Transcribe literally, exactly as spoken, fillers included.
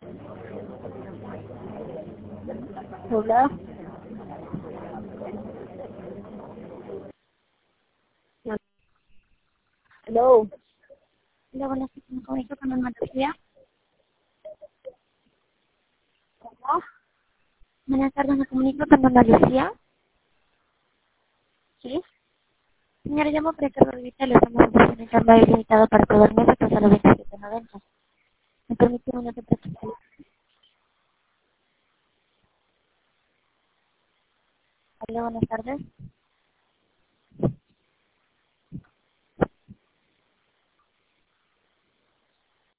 Hola. Hello. Hola, buenas tardes, me comunico con Alma Lucía. ¿Cómo? Buenas tardes, me comunico con Alma Lucía. ¿Sí? Señora, llamo para que revise le estamos ofreciendo un cambio ilimitado para todo el mes hasta solo veintisiete noventa. ¿Me permite un minuto para checar? Hola, buenas tardes.